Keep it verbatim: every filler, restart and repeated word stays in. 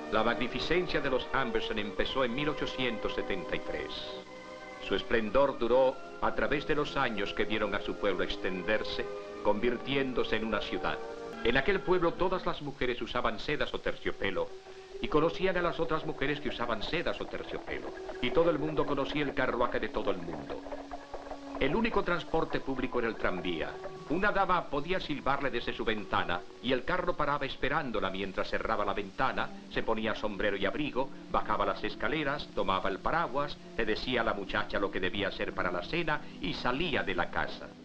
La magnificencia de los Amberson empezó en mil ochocientos setenta y tres. Su esplendor duró a través de los años que vieron a su pueblo extenderse, convirtiéndose en una ciudad. En aquel pueblo todas las mujeres usaban sedas o terciopelo, y conocían a las otras mujeres que usaban sedas o terciopelo, y todo el mundo conocía el carruaje de todo el mundo. El único transporte público era el tranvía. Una dama podía silbarle desde su ventana y el carro paraba esperándola mientras cerraba la ventana, se ponía sombrero y abrigo, bajaba las escaleras, tomaba el paraguas, le decía a la muchacha lo que debía hacer para la cena y salía de la casa.